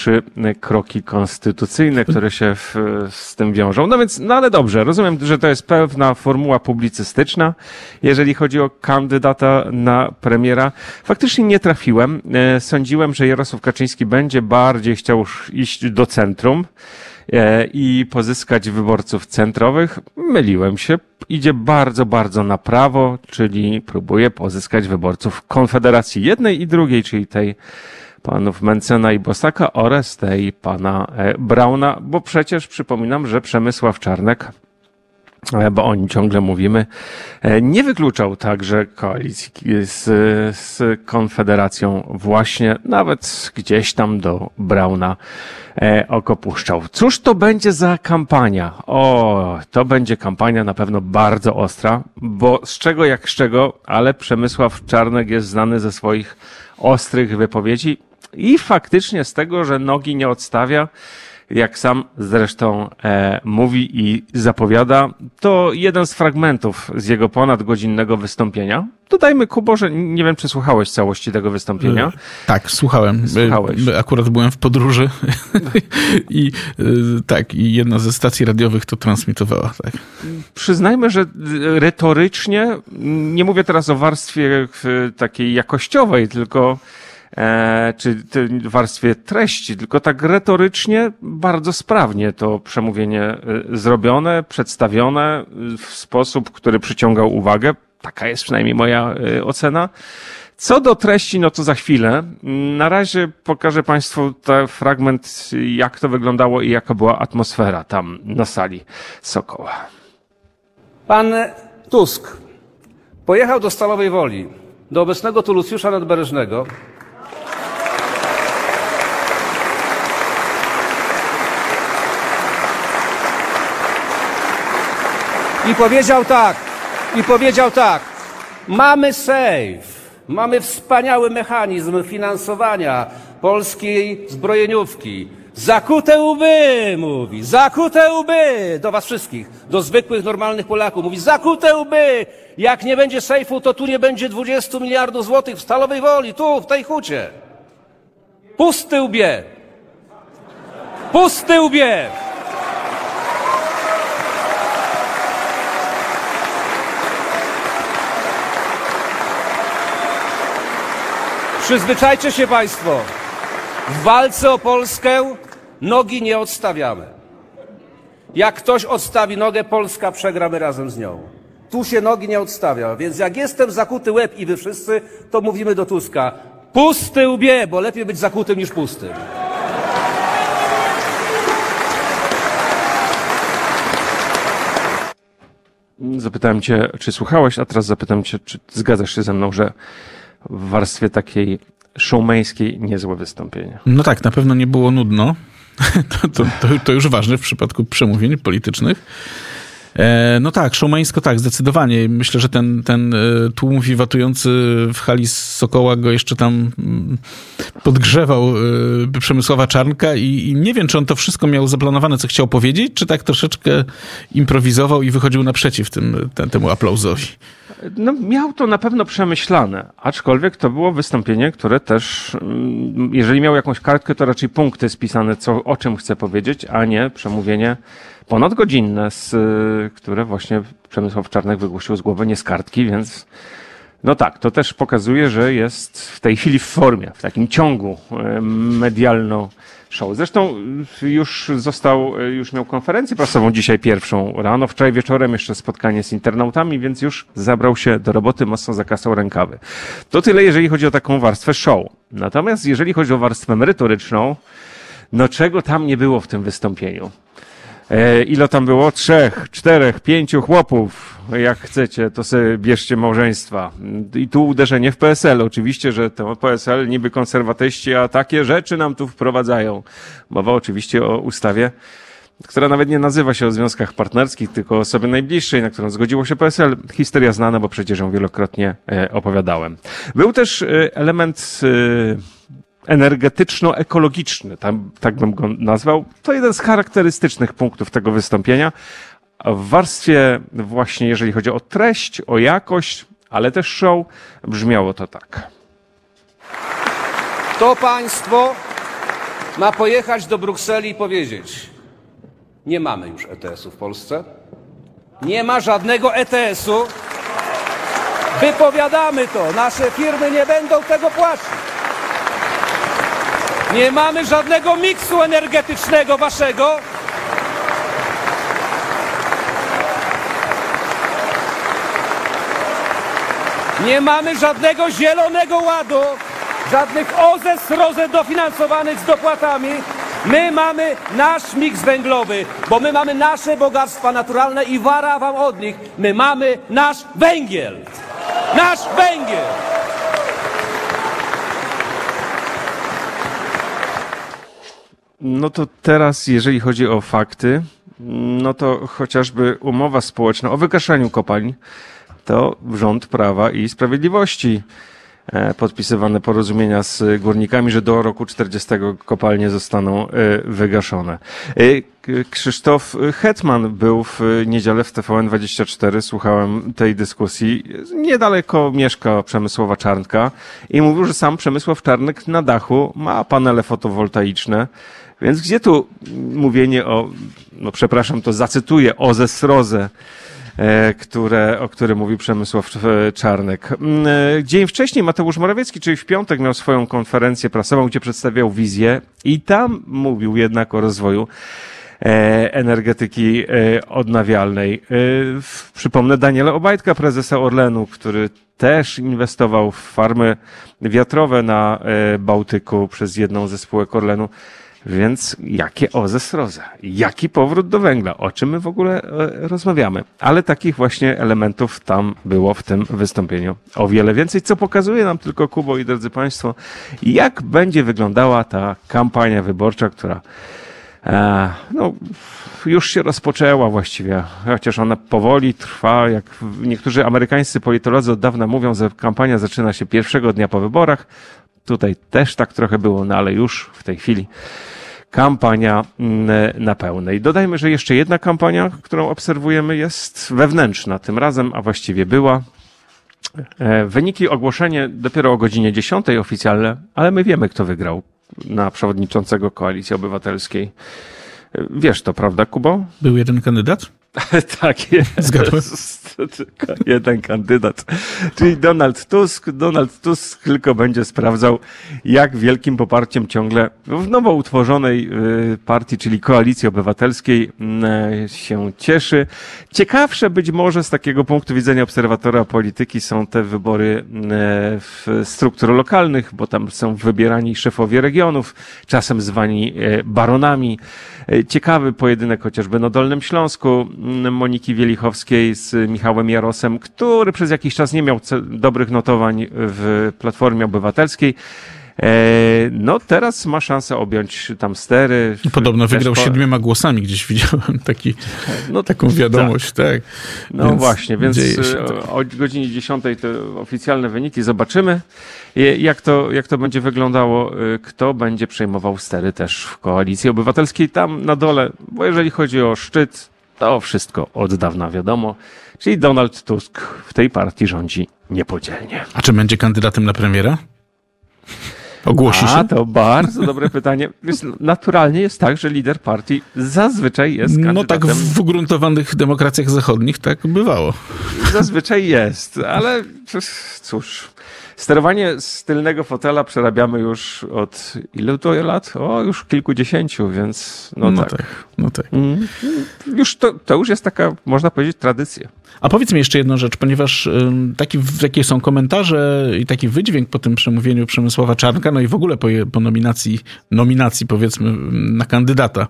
3 kroki konstytucyjne, które się z tym wiążą. No więc, no ale dobrze, rozumiem, że to jest pewna formuła publicystyczna, jeżeli chodzi o kandydata na premiera. Faktycznie nie trafiłem. Sądziłem, że Jarosław Kaczyński będzie bardziej chciał iść do centrum i pozyskać wyborców centrowych. Myliłem się. Idzie bardzo, bardzo na prawo, czyli próbuje pozyskać wyborców Konfederacji jednej i drugiej, czyli tej panów Mencena i Bosaka oraz tej pana Brauna, bo przecież przypominam, że Przemysław Czarnek, bo o nim ciągle mówimy, nie wykluczał także koalicji z Konfederacją właśnie, nawet gdzieś tam do Brauna oko puszczał. Cóż to będzie za kampania? To będzie kampania na pewno bardzo ostra, bo z czego jak z czego, ale Przemysław Czarnek jest znany ze swoich ostrych wypowiedzi i faktycznie z tego, że nogi nie odstawia, jak sam zresztą mówi i zapowiada, to jeden z fragmentów z jego ponadgodzinnego wystąpienia. Dodajmy, Kubo, że nie wiem, czy słuchałeś całości tego wystąpienia. Tak, słuchałem. Słuchałeś. Akurat byłem w podróży i i jedna ze stacji radiowych to transmitowała. Tak. Przyznajmy, że retorycznie, nie mówię teraz o warstwie takiej jakościowej, tylko czy warstwie treści, tylko tak retorycznie bardzo sprawnie to przemówienie zrobione, przedstawione w sposób, który przyciągał uwagę. Taka jest przynajmniej moja ocena. Co do treści, no to za chwilę. Na razie pokażę Państwu ten fragment, jak to wyglądało i jaka była atmosfera tam na sali Sokoła. Pan Tusk pojechał do Stalowej Woli, do obecnego tu Lucjusza Nadberежnego. I powiedział tak, mamy SAFE, mamy wspaniały mechanizm finansowania polskiej zbrojeniówki. Zakute łby, mówi, zakute łby do was wszystkich, do zwykłych, normalnych Polaków. Mówi, zakute łby, jak nie będzie SAFE-u, to tu nie będzie 20 miliardów złotych w Stalowej Woli, tu, w tej hucie. Pusty łbie. Pusty łbie. Przyzwyczajcie się Państwo, w walce o Polskę nogi nie odstawiamy. Jak ktoś odstawi nogę, Polska przegramy razem z nią. Tu się nogi nie odstawia, więc jak jestem zakuty łeb i wy wszyscy, to mówimy do Tuska, pusty łbie, bo lepiej być zakutym niż pustym. Zapytałem cię, czy słuchałeś, a teraz zapytam cię, czy zgadzasz się ze mną, że w warstwie takiej showmeńskiej niezłe wystąpienie. No tak, na pewno nie było nudno. To już ważne w przypadku przemówień politycznych. No tak, showmeńsko tak, zdecydowanie. Myślę, że ten tłum wiwatujący w hali Sokoła go jeszcze tam podgrzewał Przemysława Czarnka i nie wiem, czy on to wszystko miał zaplanowane, co chciał powiedzieć, czy tak troszeczkę improwizował i wychodził naprzeciw temu aplauzowi. No, miał to na pewno przemyślane, aczkolwiek to było wystąpienie, które też, jeżeli miał jakąś kartkę, to raczej punkty spisane, o czym chce powiedzieć, a nie przemówienie ponadgodzinne, które właśnie Przemysław Czarnek wygłosił z głowy, nie z kartki, więc no tak, to też pokazuje, że jest w tej chwili w formie, w takim ciągu medialno-show. Zresztą już miał konferencję prasową dzisiaj pierwszą rano, wczoraj wieczorem jeszcze spotkanie z internautami, więc już zabrał się do roboty, mocno zakasał rękawy. To tyle, jeżeli chodzi o taką warstwę show. Natomiast jeżeli chodzi o warstwę merytoryczną, no czego tam nie było w tym wystąpieniu? Ile tam było? 3, 4, 5 chłopów. Jak chcecie, to sobie bierzcie małżeństwa. I tu uderzenie w PSL. Oczywiście, że to PSL niby konserwatyści, a takie rzeczy nam tu wprowadzają. Mowa oczywiście o ustawie, która nawet nie nazywa się o związkach partnerskich, tylko o osobie najbliższej, na którą zgodziło się PSL. Historia znana, bo przecież ją wielokrotnie opowiadałem. Był też element energetyczno-ekologiczny, tak bym go nazwał. To jeden z charakterystycznych punktów tego wystąpienia. W warstwie właśnie, jeżeli chodzi o treść, o jakość, ale też show, brzmiało to tak. To państwo ma pojechać do Brukseli i powiedzieć: nie mamy już ETS-u w Polsce, nie ma żadnego ETS-u, wypowiadamy to, nasze firmy nie będą tego płacić. Nie mamy żadnego miksu energetycznego waszego. Nie mamy żadnego zielonego ładu, żadnych OZE, SROZE dofinansowanych z dopłatami. My mamy nasz miks węglowy, bo my mamy nasze bogactwa naturalne i wara wam od nich. My mamy nasz węgiel. Nasz węgiel! No to teraz, jeżeli chodzi o fakty, no to chociażby umowa społeczna o wygaszaniu kopalń, to rząd Prawa i Sprawiedliwości podpisywane porozumienia z górnikami, że do roku 40 kopalnie zostaną wygaszone. Krzysztof Hetman był w niedzielę w TVN24, słuchałem tej dyskusji. Niedaleko mieszka Przemysława Czarnka i mówił, że sam Przemysław Czarnek na dachu ma panele fotowoltaiczne. Więc gdzie tu mówienie o, no przepraszam, to zacytuję, OZE SROZE, o którym mówił Przemysław Czarnek. Dzień wcześniej Mateusz Morawiecki, czyli w piątek, miał swoją konferencję prasową, gdzie przedstawiał wizję i tam mówił jednak o rozwoju energetyki odnawialnej. Przypomnę Daniela Obajtka, prezesa Orlenu, który też inwestował w farmy wiatrowe na Bałtyku przez jedną ze spółek Orlenu. Więc jakie OZE SROZE? Jaki powrót do węgla? O czym my w ogóle rozmawiamy? Ale takich właśnie elementów tam było w tym wystąpieniu o wiele więcej, co pokazuje nam tylko, Kubo i drodzy Państwo, jak będzie wyglądała ta kampania wyborcza, która no, już się rozpoczęła właściwie, chociaż ona powoli trwa, jak niektórzy amerykańscy politolodzy od dawna mówią, że kampania zaczyna się pierwszego dnia po wyborach. Tutaj też tak trochę było, no ale już w tej chwili kampania na pełnej. Dodajmy, że jeszcze jedna kampania, którą obserwujemy, jest wewnętrzna tym razem, a właściwie była. Wyniki ogłoszenie dopiero o godzinie 10 oficjalne, ale my wiemy, kto wygrał na przewodniczącego Koalicji Obywatelskiej. Wiesz to, prawda, Kubo? Był jeden kandydat? Tak jest. Zgadłem. Tylko jeden kandydat, czyli Donald Tusk. Donald Tusk tylko będzie sprawdzał, jak wielkim poparciem ciągle w nowo utworzonej partii, czyli Koalicji Obywatelskiej, się cieszy. Ciekawsze być może z takiego punktu widzenia obserwatora polityki są te wybory struktur lokalnych, bo tam są wybierani szefowie regionów, czasem zwani baronami. Ciekawy pojedynek chociażby na Dolnym Śląsku Moniki Wielichowskiej z Michałem Jarosem, który przez jakiś czas nie miał dobrych notowań w Platformie Obywatelskiej. No teraz ma szansę objąć tam stery. Podobno wygrał 7 głosami, gdzieś widziałem taką wiadomość. Tak. No więc właśnie, więc o godzinie 10 te oficjalne wyniki zobaczymy, jak to będzie wyglądało, kto będzie przejmował stery też w Koalicji Obywatelskiej tam na dole, bo jeżeli chodzi o szczyt, to wszystko od dawna wiadomo, czyli Donald Tusk w tej partii rządzi niepodzielnie. A czy będzie kandydatem na premiera? Ogłosi się? To bardzo dobre pytanie. Naturalnie jest tak, że lider partii zazwyczaj jest kandydatem. No tak w ugruntowanych demokracjach zachodnich tak bywało. Zazwyczaj jest, ale cóż, sterowanie z tylnego fotela przerabiamy już od ilu to lat? Już kilkudziesięciu, więc no tak. Już to już jest taka, można powiedzieć, tradycja. A powiedz mi jeszcze jedną rzecz, ponieważ takie są komentarze i taki wydźwięk po tym przemówieniu Przemysława Czarnka, no i w ogóle po nominacji powiedzmy na kandydata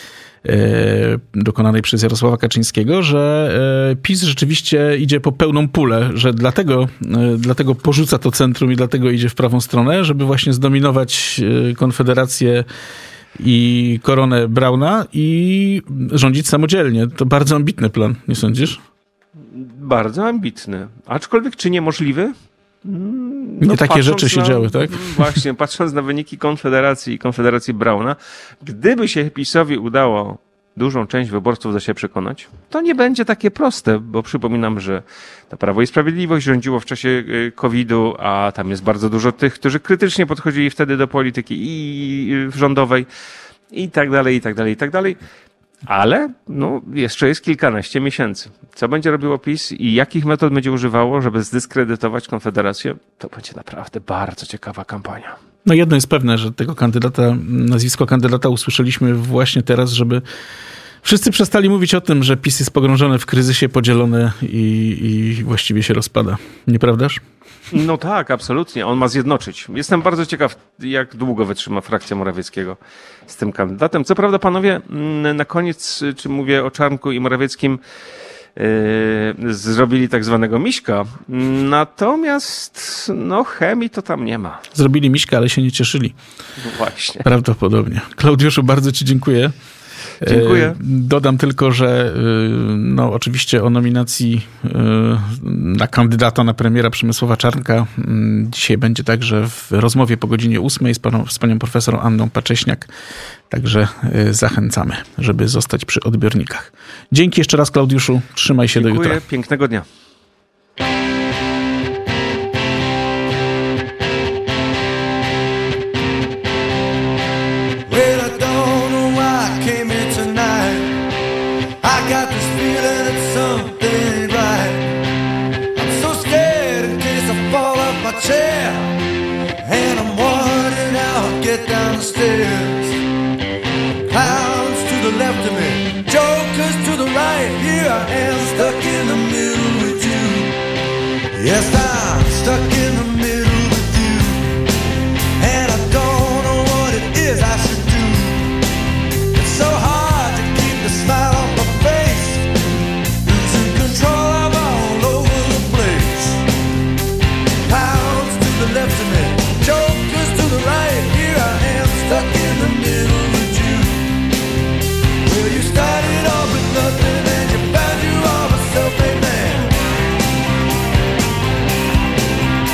dokonanej przez Jarosława Kaczyńskiego, że PiS rzeczywiście idzie po pełną pulę, że dlatego porzuca to centrum i dlatego idzie w prawą stronę, żeby właśnie zdominować Konfederację i koronę Brauna i rządzić samodzielnie. To bardzo ambitny plan, nie sądzisz? Bardzo ambitny. Aczkolwiek czy niemożliwy? Nie takie rzeczy się działy, tak? Właśnie, patrząc na wyniki Konfederacji i Konfederacji Brauna, gdyby się PiS-owi udało dużą część wyborców do siebie przekonać, to nie będzie takie proste, bo przypominam, że to Prawo i Sprawiedliwość rządziło w czasie COVID-u, a tam jest bardzo dużo tych, którzy krytycznie podchodzili wtedy do polityki i rządowej i tak dalej, i tak dalej, i tak dalej. Ale jeszcze jest kilkanaście miesięcy. Co będzie robiło PiS i jakich metod będzie używało, żeby zdyskredytować Konfederację, to będzie naprawdę bardzo ciekawa kampania. No jedno jest pewne, że tego nazwisko kandydata usłyszeliśmy właśnie teraz, żeby wszyscy przestali mówić o tym, że PiS jest pogrążony w kryzysie, podzielone i właściwie się rozpada. Nieprawdaż? No tak, absolutnie. On ma zjednoczyć. Jestem bardzo ciekaw, jak długo wytrzyma frakcja Morawieckiego z tym kandydatem. Co prawda, panowie, na koniec, czy mówię o Czarnku i Morawieckim, zrobili tak zwanego miśka. Natomiast chemii to tam nie ma. Zrobili miśka, ale się nie cieszyli. No właśnie. Prawdopodobnie. Klaudiuszu, bardzo ci dziękuję. Dziękuję. Dodam tylko, że oczywiście o nominacji na kandydata na premiera Przemysława Czarnka dzisiaj będzie także w rozmowie po godzinie 8 z panią profesor Anną Pacześniak. Także zachęcamy, żeby zostać przy odbiornikach. Dzięki jeszcze raz, Klaudiuszu. Trzymaj się. Dziękuję. Do jutra. Pięknego dnia. Clowns to the left of me, jokers to the right. Here I am, stuck in the middle with you. Yes, I'm stuck in the middle with you, and I don't know what it is I should do. It's so hard to keep the smile on my face, losing control, I'm all over the place. Clowns to the left of me, jokers to the right. Here I am, stuck in the middle with you. Well, you started off with nothing and you found you are a self-made man.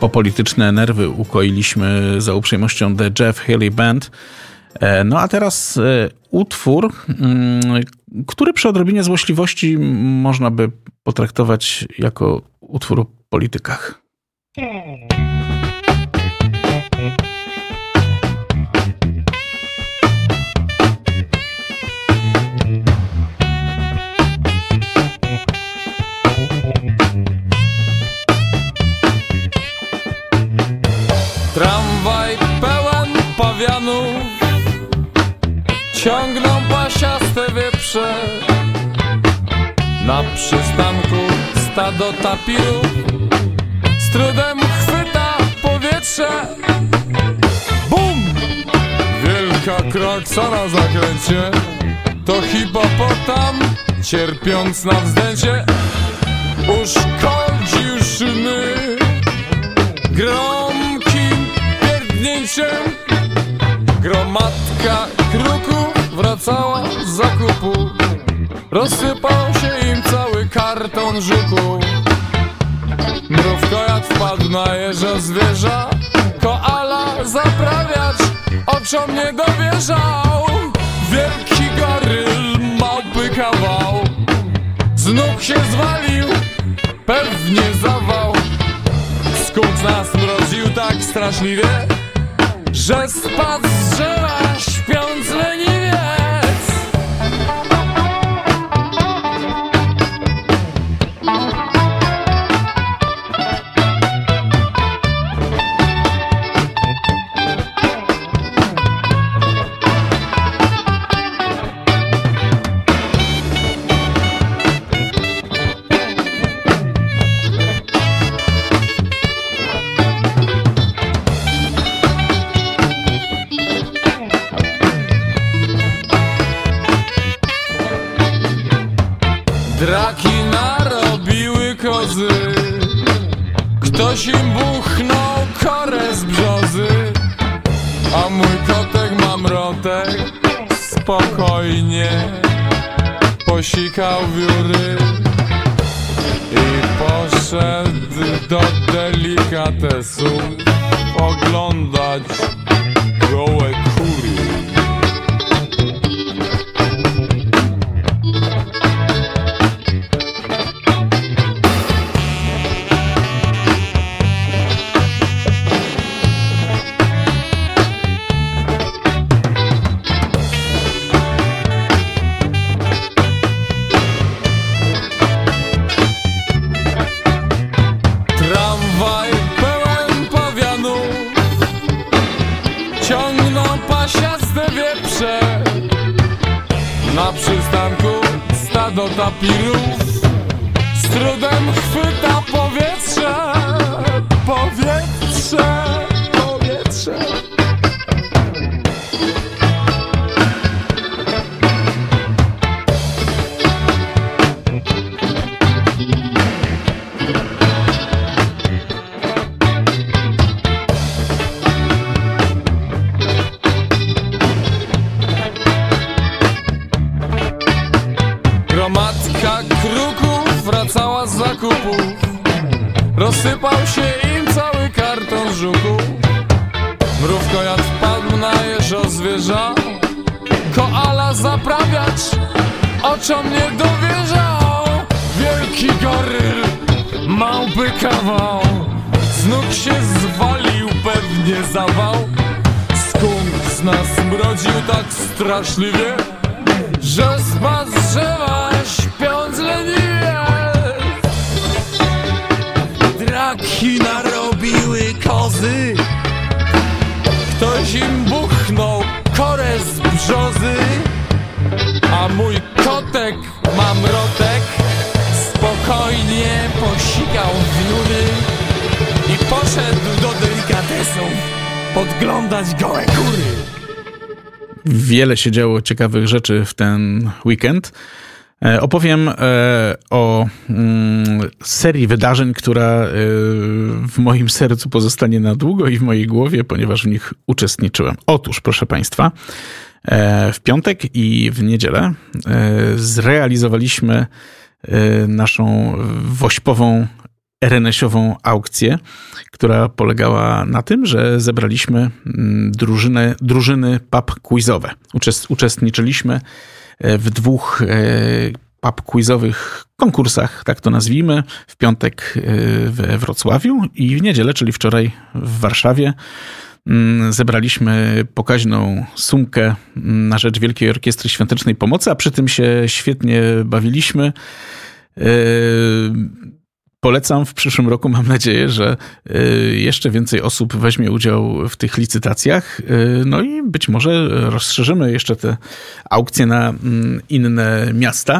po polityczne nerwy ukoiliśmy za uprzejmością The Jeff Healey Band. No a teraz utwór, który przy odrobinie złośliwości można by potraktować jako utwór o politykach. Tramwaj pełen pawianów, ciągną pasiaste wieprze. Na przystanku stado tapirów z trudem chwyta powietrze. Bum! Wielka kraksa na zakręcie, to hipopotam cierpiąc na wzdęcie uszkodzi szyny gromkim pierdnięciem. Gromadka kruków wracała z zakupu, rozsypał się im cały karton żuku. Mrówkojad wpadł na jeżo zwierza, koala zaprawiać oczom nie dowierzał. Wielki goryl małpy kawał, z nóg się zwalił, pewnie zawał. Skunk nas mroził tak straszliwie, że spadł z drzewa śpiąc leniwiec. Draki narobiły kozy, ktoś im buchnął korę z brzozy, a mój kotek mamrotek spokojnie posikał wióry i poszedł do delikatesów oglądać gołe kury. Na przystanku stado tapirów z trudem chwyta powietrze, powietrze, powietrze. Gromadka kruków wracała z zakupów, rozsypał się im cały karton żuku. Mrówkojad wpadł na jeżo zwierza, koala zaprawiać oczom nie dowierzał. Wielki goryl małpy kawał, z nóg się zwalił, pewnie zawał. Skunk z nas mrodził tak straszliwie, że spadł z drzewa śpiąc leniwie. Draki narobiły kozy, ktoś im buchnął korę z brzozy, a mój kotek mamrotek spokojnie posikał wióry i poszedł do delikatesów podglądać gołe kury. Wiele się działo ciekawych rzeczy w ten weekend. Opowiem o serii wydarzeń, która w moim sercu pozostanie na długo i w mojej głowie, ponieważ w nich uczestniczyłem. Otóż, proszę Państwa, w piątek i w niedzielę zrealizowaliśmy naszą wośpową RNS-ową aukcję, która polegała na tym, że zebraliśmy drużyny pub quizowe. Uczestniczyliśmy w 2 pub quizowych konkursach, tak to nazwijmy, w piątek we Wrocławiu i w niedzielę, czyli wczoraj w Warszawie. Zebraliśmy pokaźną sumkę na rzecz Wielkiej Orkiestry Świątecznej Pomocy, a przy tym się świetnie bawiliśmy. Polecam w przyszłym roku, mam nadzieję, że jeszcze więcej osób weźmie udział w tych licytacjach. No i być może rozszerzymy jeszcze te aukcje na inne miasta.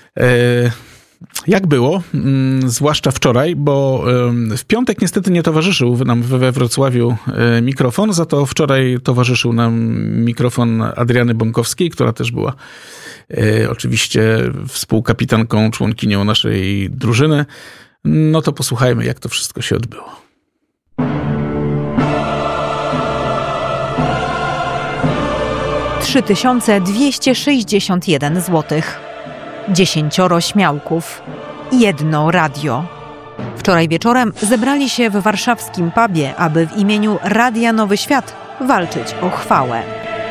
Jak było, zwłaszcza wczoraj, bo w piątek niestety nie towarzyszył nam we Wrocławiu mikrofon, za to wczoraj towarzyszył nam mikrofon Adriany Bąkowskiej, która też była oczywiście współkapitanką, członkinią naszej drużyny. No to posłuchajmy, jak to wszystko się odbyło. $3261 złotych. 10 śmiałków. 1 radio. Wczoraj wieczorem zebrali się w warszawskim pubie, aby w imieniu Radia Nowy Świat walczyć o chwałę.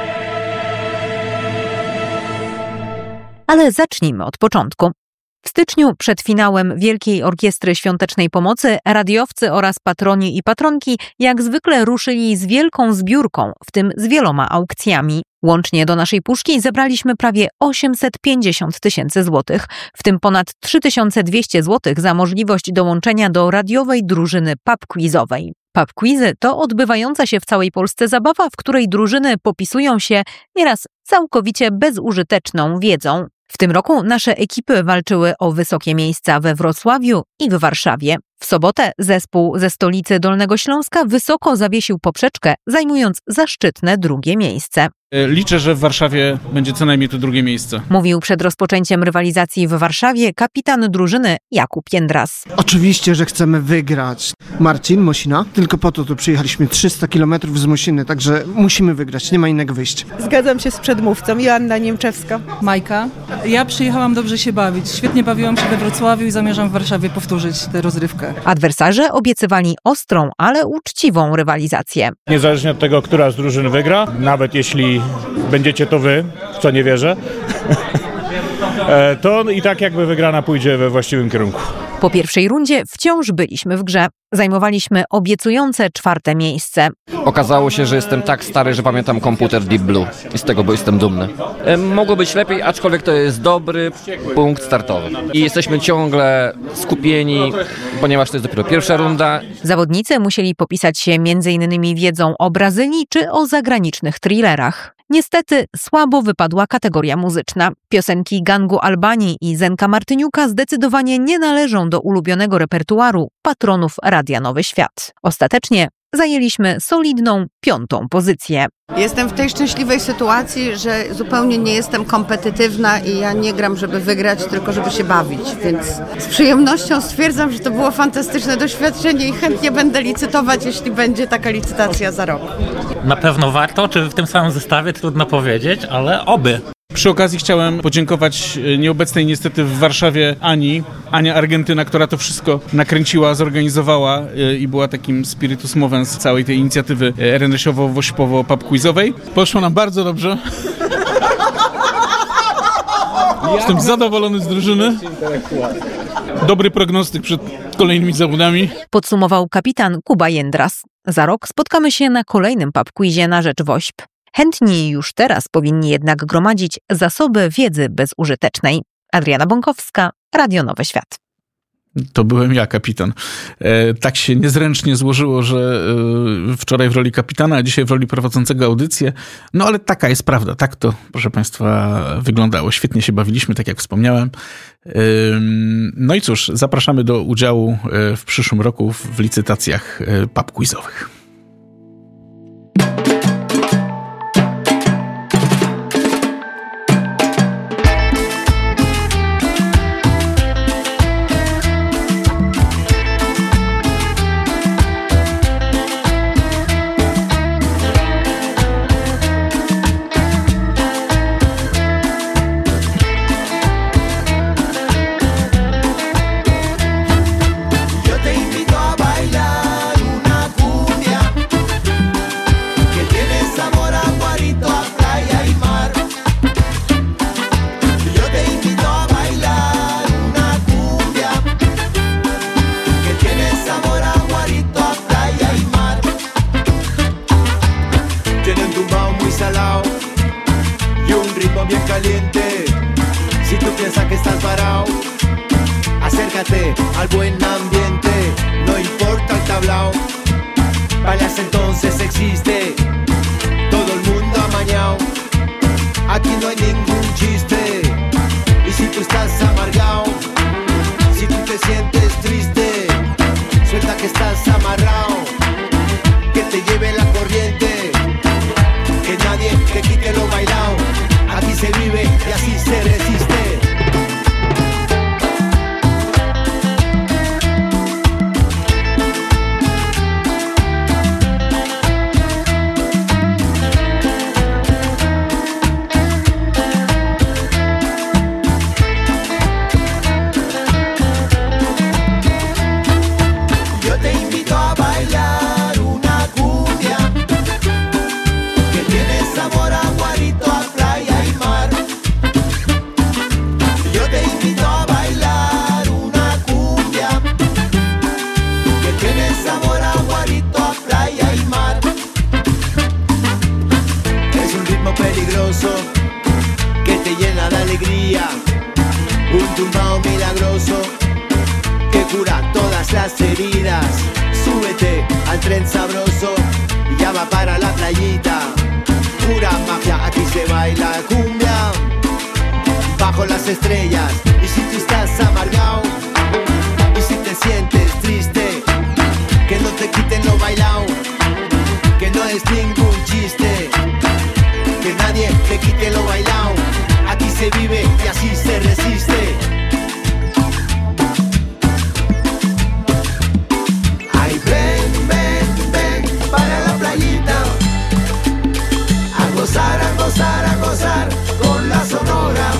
Ale zacznijmy od początku. W styczniu przed finałem Wielkiej Orkiestry Świątecznej Pomocy radiowcy oraz patroni i patronki jak zwykle ruszyli z wielką zbiórką, w tym z wieloma aukcjami. Łącznie do naszej puszki zebraliśmy prawie 850 000 złotych, w tym ponad 3200 złotych za możliwość dołączenia do radiowej drużyny pub quizowej. Pub quizy to odbywająca się w całej Polsce zabawa, w której drużyny popisują się nieraz całkowicie bezużyteczną wiedzą. W tym roku nasze ekipy walczyły o wysokie miejsca we Wrocławiu i w Warszawie. W sobotę zespół ze stolicy Dolnego Śląska wysoko zawiesił poprzeczkę, zajmując zaszczytne 2. miejsce. Liczę, że w Warszawie będzie co najmniej to 2. miejsce. Mówił przed rozpoczęciem rywalizacji w Warszawie kapitan drużyny Jakub Jędras. Oczywiście, że chcemy wygrać. Marcin Mosina, tylko po to tu przyjechaliśmy 300 km z Mosiny, także musimy wygrać, nie ma innego wyjścia. Zgadzam się z przedmówcą, Joanna Niemczewska. Majka. Ja przyjechałam dobrze się bawić. Świetnie bawiłam się we Wrocławiu i zamierzam w Warszawie powtórzyć tę rozrywkę. Adwersarze obiecywali ostrą, ale uczciwą rywalizację. Niezależnie od tego, która z drużyn wygra, nawet jeśli będziecie to wy, w co nie wierzę, to i tak jakby wygrana pójdzie we właściwym kierunku. Po pierwszej rundzie wciąż byliśmy w grze. Zajmowaliśmy obiecujące 4. miejsce. Okazało się, że jestem tak stary, że pamiętam komputer Deep Blue i z tego jestem dumny. Mogło być lepiej, aczkolwiek to jest dobry punkt startowy. I jesteśmy ciągle skupieni, ponieważ to jest dopiero pierwsza runda. Zawodnicy musieli popisać się m.in. wiedzą o Brazylii czy o zagranicznych thrillerach. Niestety słabo wypadła kategoria muzyczna. Piosenki Gangu Albanii i Zenka Martyniuka zdecydowanie nie należą do ulubionego repertuaru patronów Radia Nowy Świat. Ostatecznie zajęliśmy solidną 5. pozycję. Jestem w tej szczęśliwej sytuacji, że zupełnie nie jestem kompetytywna i ja nie gram, żeby wygrać, tylko żeby się bawić, więc z przyjemnością stwierdzam, że to było fantastyczne doświadczenie i chętnie będę licytować, jeśli będzie taka licytacja za rok. Na pewno warto, czy w tym samym zestawie, trudno powiedzieć, ale oby. Przy okazji chciałem podziękować nieobecnej niestety w Warszawie Ania Argentyna, która to wszystko nakręciła, zorganizowała i była takim spiritus movens całej tej inicjatywy RNS-owo-WOŚP-owo-pub-quizowej. Poszło nam bardzo dobrze. Jestem zadowolony z drużyny. Dobry prognostyk przed kolejnymi zawodami. Podsumował kapitan Kuba Jędras. Za rok spotkamy się na kolejnym pub-quizie na rzecz WOŚP. Chętni już teraz powinni jednak gromadzić zasoby wiedzy bezużytecznej. Adriana Bąkowska, Radio Nowy Świat. To byłem ja, kapitan. Tak się niezręcznie złożyło, że wczoraj w roli kapitana, a dzisiaj w roli prowadzącego audycję. No ale taka jest prawda. Tak to, proszę Państwa, wyglądało. Świetnie się bawiliśmy, tak jak wspomniałem. No i cóż, zapraszamy do udziału w przyszłym roku w licytacjach pub quizowych. Your day bien caliente. Si tú piensas que estás varado, acércate al buen ambiente. No importa el tablao, bailas entonces existe. Todo el mundo amañado, aquí no hay ningún chiste. Y si tú estás amargado, si tú te sientes triste, suelta que estás amarrado, que te lleve la corriente, que nadie te quite lo bailado. Aquí se vive y así se resiste. Yo te invito a bailar una cumbia que tiene sabor a guarito, a playa y mar. Yo te invito a bailar una cumbia que tiene sabor a guarito, a playa y mar. Es un ritmo peligroso que te llena de alegría, un tumbao milagroso que cura todas las heridas. Súbete al tren sabroso y ya va para la playita. Pura magia, aquí se baila cumbia bajo las estrellas. Y si tú estás amargado, y si te sientes triste, que no te quiten lo bailao, que no es ningún chiste, que nadie te quite lo bailao. Aquí se vive y así se resiste. Ay, ven, ven, ven para la playita, a gozar, a gozar, a gozar con la Sonora.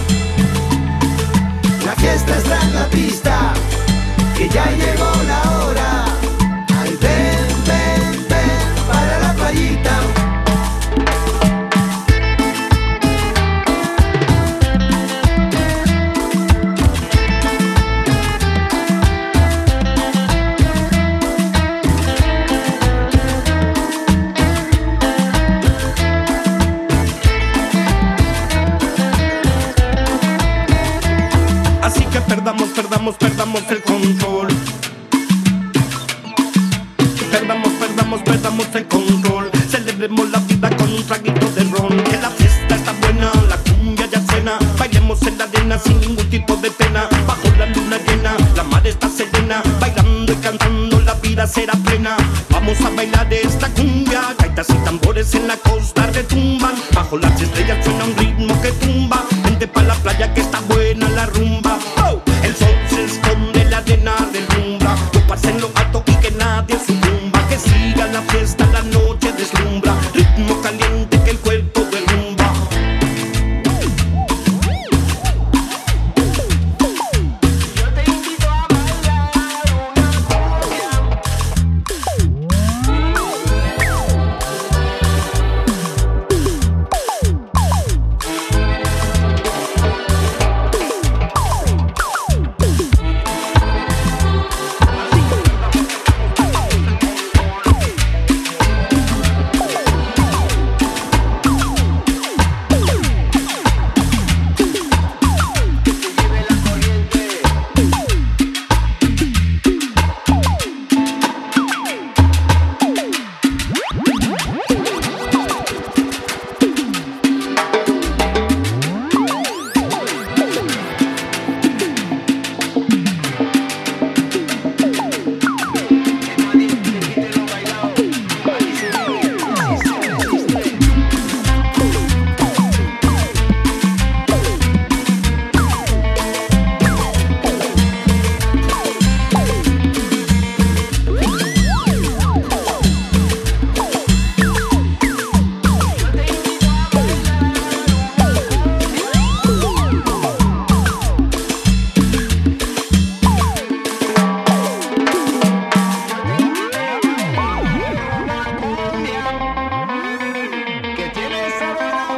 La fiesta está en la pista, que ya llegó la hora. Ay, ven, ven, ven para la playita. Así que perdamos el control. Perdamos el control. Celebremos la vida con un traguito de ron. Que la fiesta está buena, la cumbia ya suena. Bailemos en la arena sin ningún tipo de pena. Bajo la luna llena, la mar está serena. Bailando y cantando, la vida será plena. Vamos a bailar esta cumbia. Gaitas y tambores en la costa retumban. Bajo las estrellas suena un ritmo que tumba. Vente pa' la playa que está buena la rumba.